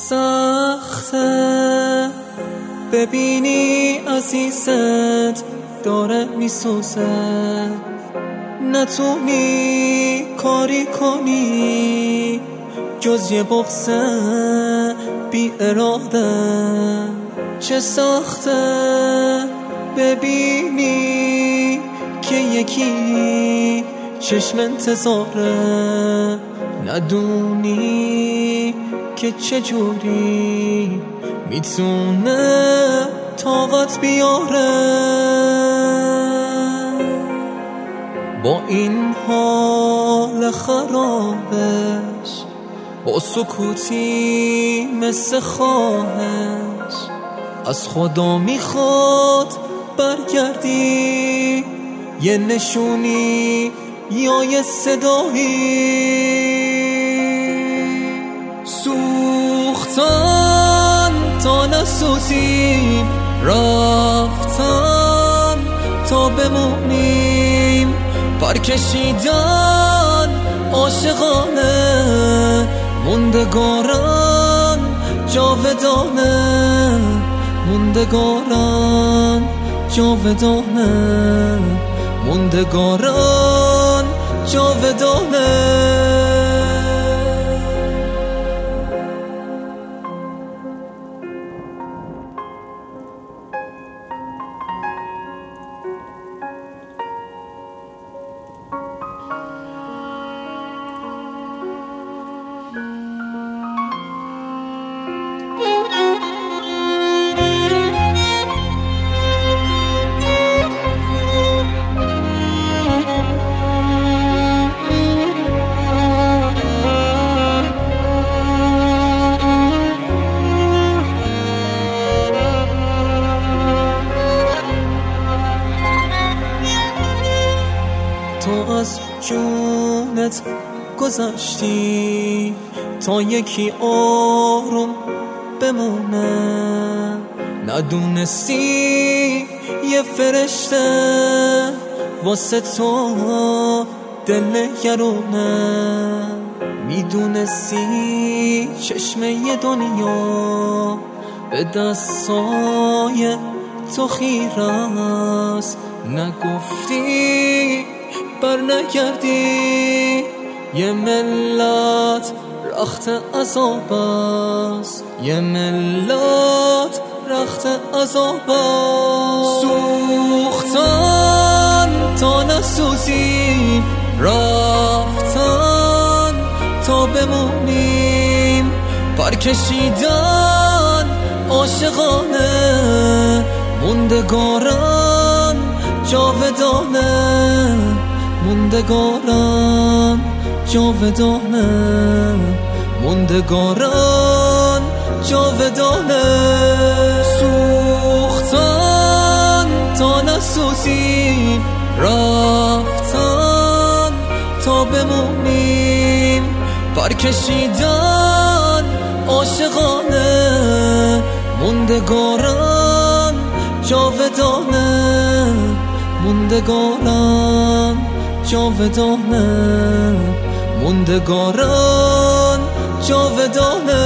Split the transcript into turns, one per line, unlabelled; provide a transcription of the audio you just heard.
سخته ببینی عزیزت داره میسوزه، نتونی کاری کنی جز یه بغض بی اراده. چه سخته ببینی که یکی چشم انتظاره، ندونی که چجوری میتونه طاقت بیاره. با این حال خرابش، با سکوتی مثل خواهش، از خدا میخواد برگردی، یه نشونی یا یه صدایی. سوختن تا نسوزیم، رفتن تا بمونیم، پرکشیدن عاشقانه، موندگاران جاودانه، موندگاران جاودانه، موندگاران جاودانه. تو از جونت گذشتی تا یکی آروم بمونه، ندونستی یه فرشته واسه تو دل گرونه، میدونستی چشم یه دنیا به دستای تو خیره است، نگفتی بر نکردی. یه ملت رخت عذاب است، یه ملت رخت عذاب است. سوختن تا نسوزیم، رفتن تا بمونیم، پرکشیدن عاشقانه، موندگاران جاودانه، موندگاران جاودانه، موندگاران جاودانه. سوختن تا نسوزیم، رفتن تا بمونیم، پرکشیدن عاشقانه، موندگاران جاودانه، موندگاران جاودانه، موندگاران جاودانه.